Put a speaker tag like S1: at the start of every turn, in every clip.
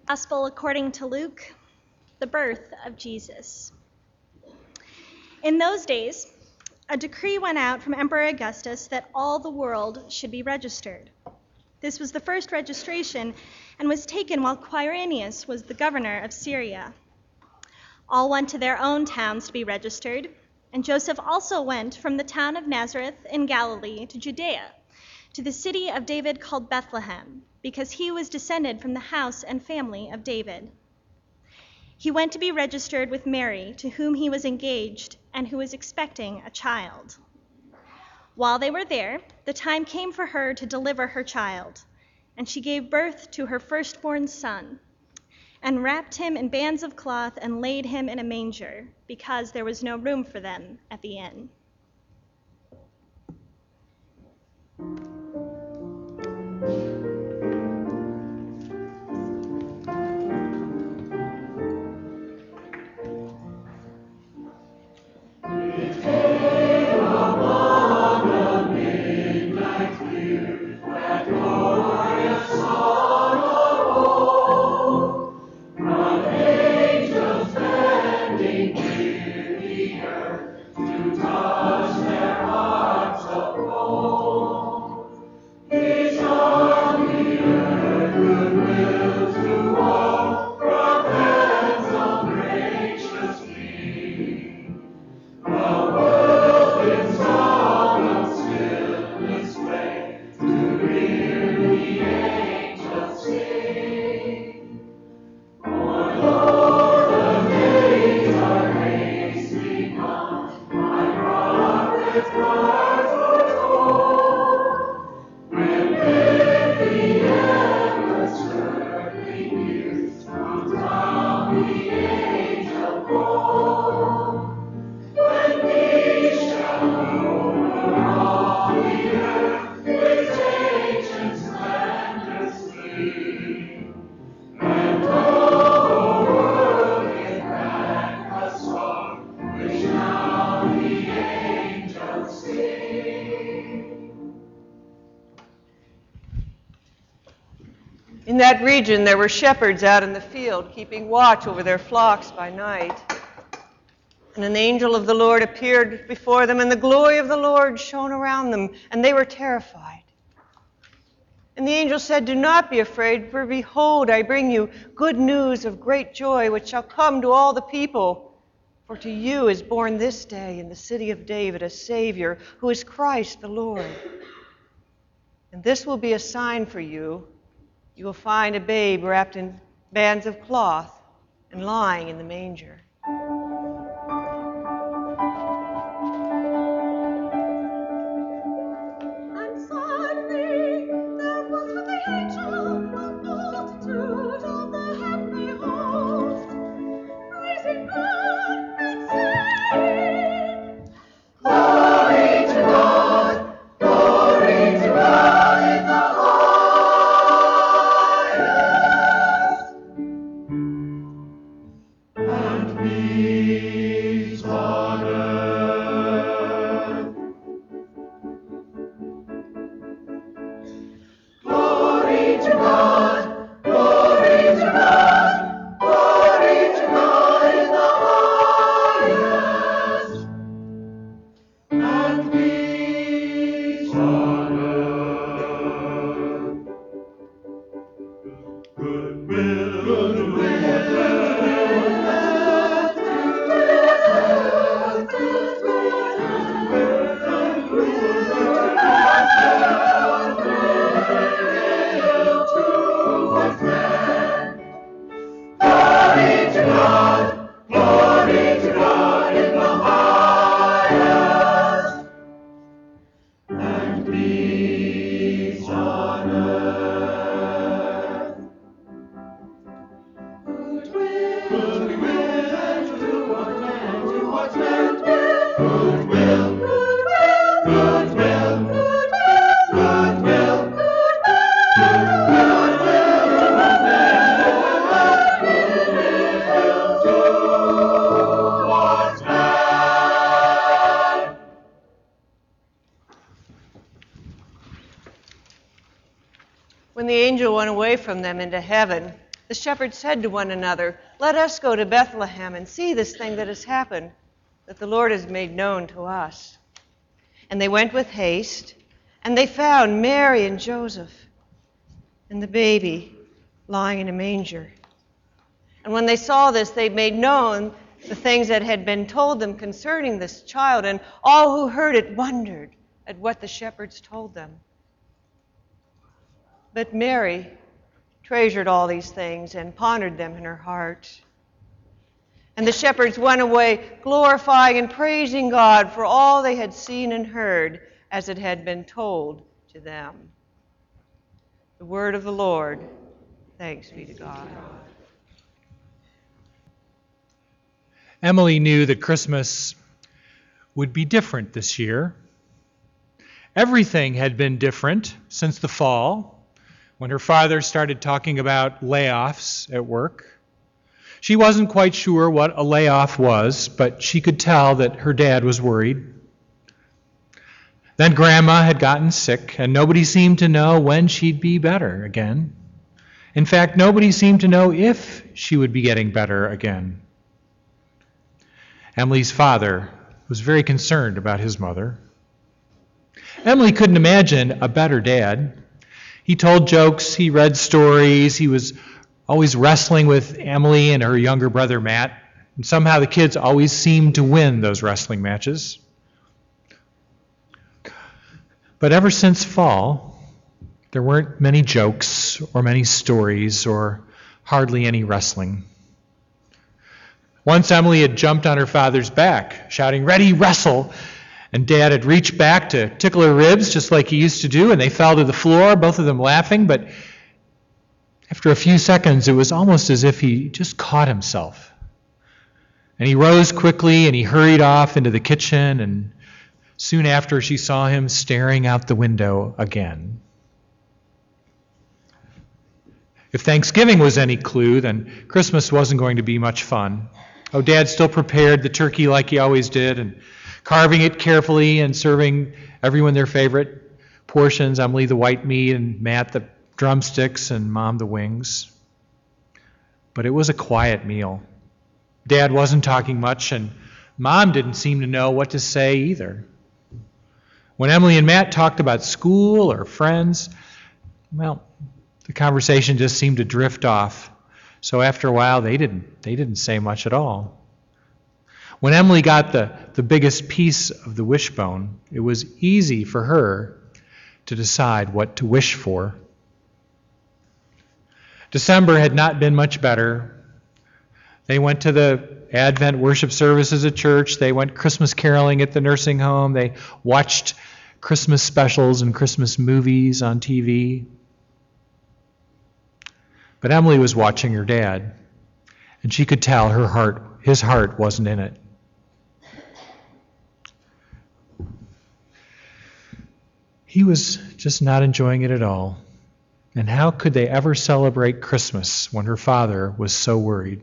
S1: Gospel according to Luke, the birth of Jesus. In those days, a decree went out from Emperor Augustus that all the world should be registered. This was the first registration and was taken while Quirinius was the governor of Syria. All went to their own towns to be registered, and Joseph also went from the town of Nazareth in Galilee to Judea, to the city of David called Bethlehem, because he was descended from the house and family of David. He went to be registered with Mary, to whom he was engaged and who was expecting a child. While they were there, the time came for her to deliver her child, and she gave birth to her firstborn son, and wrapped him in bands of cloth and laid him in a manger, because there was no room for them at the inn.
S2: In that region there were shepherds out in the field, keeping watch over their flocks by night. And an angel of the Lord appeared before them, and the glory of the Lord shone around them, and they were terrified. And the angel said, "Do not be afraid, for behold, I bring you good news of great joy, which shall come to all the people. For to you is born this day in the city of David a Savior, who is Christ the Lord. And this will be a sign for you. You will find a babe wrapped in bands of cloth and lying in the manger."
S3: And suddenly there was with the angel a multitude of the heavenly host, praising God and saying, "Glory to God, glory to God in the and peace on earth." Glory to God, glory to God, glory to God in the highest, and peace on earth. Goodwill.
S2: When the angel went away from them into heaven, The shepherds said to one another, "Let us go to Bethlehem and see this thing that has happened, that the Lord has made known to us." And they went with haste, and they found Mary and Joseph and the baby lying in a manger. And when they saw this, they made known the things that had been told them concerning this child, and all who heard it wondered at what the shepherds told them. But Mary treasured all these things and pondered them in her heart. And the shepherds went away, glorifying and praising God for all they had seen and heard, as it had been told to them. The word of the Lord. Thanks be to God.
S4: Emily knew that Christmas would be different this year. Everything had been different since the fall, when her father started talking about layoffs at work. She wasn't quite sure what a layoff was, but she could tell that her dad was worried. Then Grandma had gotten sick, and nobody seemed to know when she'd be better again. In fact, nobody seemed to know if she would be getting better again. Emily's father was very concerned about his mother. Emily couldn't imagine a better dad. He told jokes, he read stories, he was always wrestling with Emily and her younger brother Matt, and somehow the kids always seemed to win those wrestling matches. But ever since fall, there weren't many jokes or many stories or hardly any wrestling. Once Emily had jumped on her father's back, shouting, "Ready, wrestle!" And Dad had reached back to tickle her ribs just like he used to do, and they fell to the floor, both of them laughing. But after a few seconds, it was almost as if he just caught himself. And he rose quickly and he hurried off into the kitchen, and soon after she saw him staring out the window again. If Thanksgiving was any clue, then Christmas wasn't going to be much fun. Oh, Dad still prepared the turkey like he always did, and carving it carefully and serving everyone their favorite portions, Emily the white meat and Matt the drumsticks and Mom the wings. But it was a quiet meal. Dad wasn't talking much, and Mom didn't seem to know what to say either. When Emily and Matt talked about school or friends, well, the conversation just seemed to drift off. So after a while, they didn't say much at all. When Emily got the biggest piece of the wishbone, it was easy for her to decide what to wish for. December had not been much better. They went to the Advent worship services at church. They went Christmas caroling at the nursing home. They watched Christmas specials and Christmas movies on TV. But Emily was watching her dad, and she could tell his heart wasn't in it. He was just not enjoying it at all. And how could they ever celebrate Christmas when her father was so worried?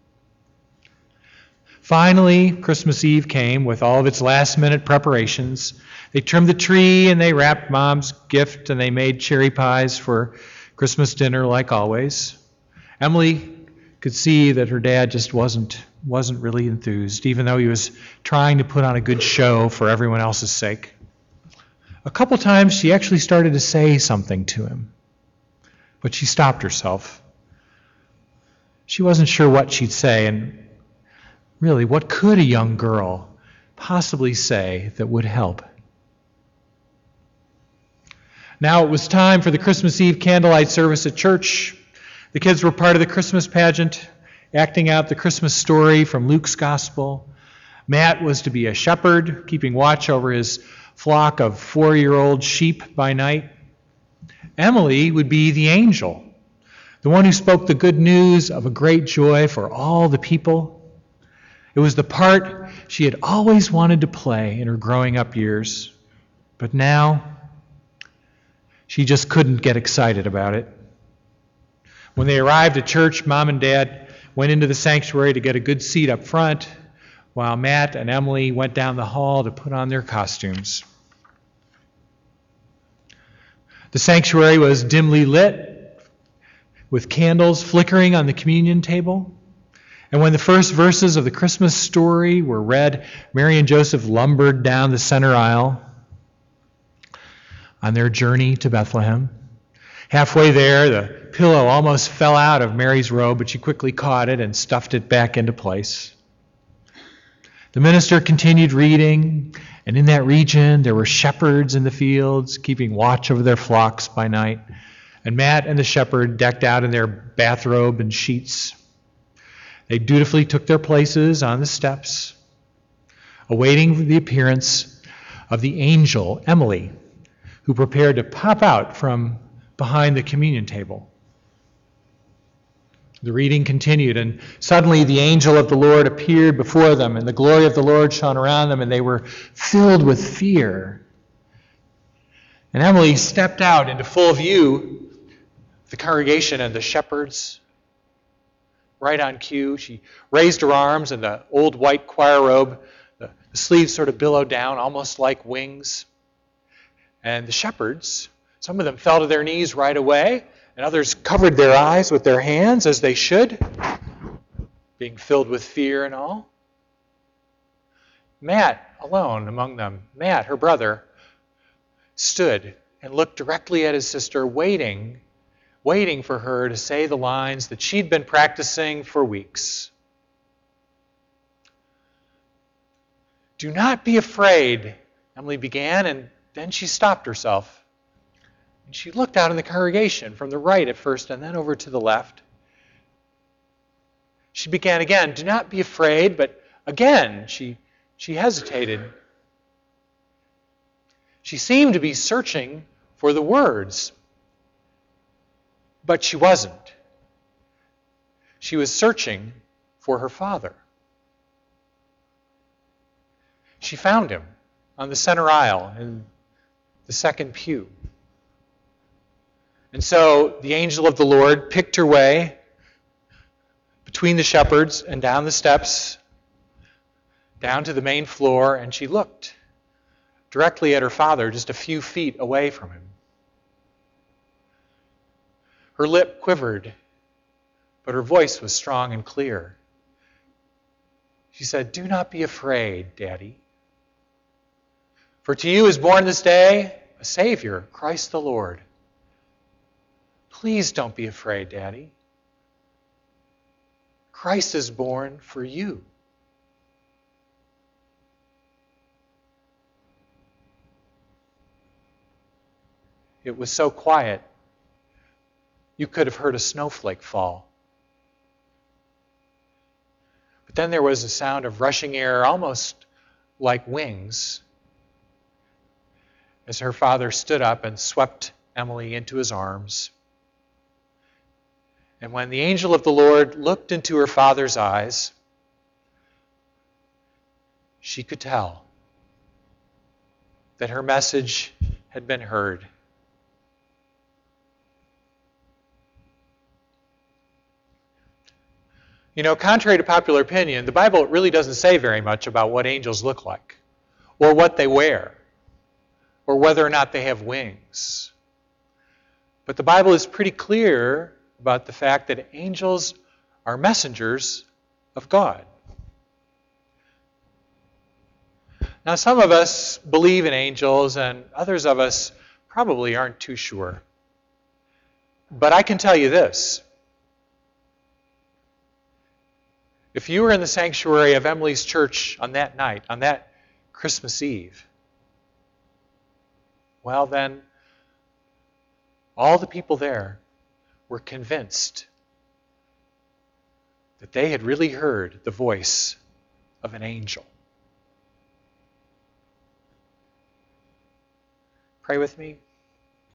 S4: Finally, Christmas Eve came with all of its last-minute preparations. They trimmed the tree and they wrapped Mom's gift and they made cherry pies for Christmas dinner like always. Emily could see that her dad just wasn't really enthused, even though he was trying to put on a good show for everyone else's sake. A couple times she actually started to say something to him, but she stopped herself. She wasn't sure what she'd say, and really, what could a young girl possibly say that would help? Now it was time for the Christmas Eve candlelight service at church. The kids were part of the Christmas pageant, acting out the Christmas story from Luke's Gospel. Matt was to be a shepherd, keeping watch over his flock of 4-year-old sheep by night. Emily would be the angel, the one who spoke the good news of a great joy for all the people. It was the part she had always wanted to play in her growing up years, but now she just couldn't get excited about it. When they arrived at church, Mom and Dad went into the sanctuary to get a good seat up front, while Matt and Emily went down the hall to put on their costumes. The sanctuary was dimly lit with candles flickering on the communion table. And when the first verses of the Christmas story were read, Mary and Joseph lumbered down the center aisle on their journey to Bethlehem. Halfway there, the pillow almost fell out of Mary's robe, but she quickly caught it and stuffed it back into place. The minister continued reading, and in that region there were shepherds in the fields, keeping watch over their flocks by night. And Matt and the shepherd, decked out in their bathrobe and sheets, they dutifully took their places on the steps, awaiting the appearance of the angel, Emily, who prepared to pop out from behind the communion table. The reading continued, and suddenly the angel of the Lord appeared before them, and the glory of the Lord shone around them, and they were filled with fear. And Emily stepped out into full view, the congregation and the shepherds. Right on cue, she raised her arms in the old white choir robe. The sleeves sort of billowed down, almost like wings. And the shepherds, some of them fell to their knees right away, and others covered their eyes with their hands, as they should, being filled with fear and all. Matt, alone among them, Matt, her brother, stood and looked directly at his sister, waiting for her to say the lines that she'd been practicing for weeks. "Do not be afraid," Emily began, and then she stopped herself. And she looked out in the congregation, from the right at first and then over to the left. She began again, "Do not be afraid," but again she hesitated. She seemed to be searching for the words, but she wasn't. She was searching for her father. She found him on the center aisle in the second pew. And so the angel of the Lord picked her way between the shepherds and down the steps, down to the main floor, and she looked directly at her father just a few feet away from him. Her lip quivered, but her voice was strong and clear. She said, "Do not be afraid, Daddy. For to you is born this day a Savior, Christ the Lord. Please don't be afraid, Daddy. Christ is born for you." It was so quiet, you could have heard a snowflake fall. But then there was a sound of rushing air, almost like wings, as her father stood up and swept Emily into his arms. And when the angel of the Lord looked into her father's eyes, she could tell that her message had been heard. You know, contrary to popular opinion, the Bible really doesn't say very much about what angels look like, or what they wear, or whether or not they have wings. But the Bible is pretty clear about the fact that angels are messengers of God. Now, some of us believe in angels, and others of us probably aren't too sure. But I can tell you this. If you were in the sanctuary of Emily's church on that night, on that Christmas Eve, well then, all the people there were convinced that they had really heard the voice of an angel. Pray with me.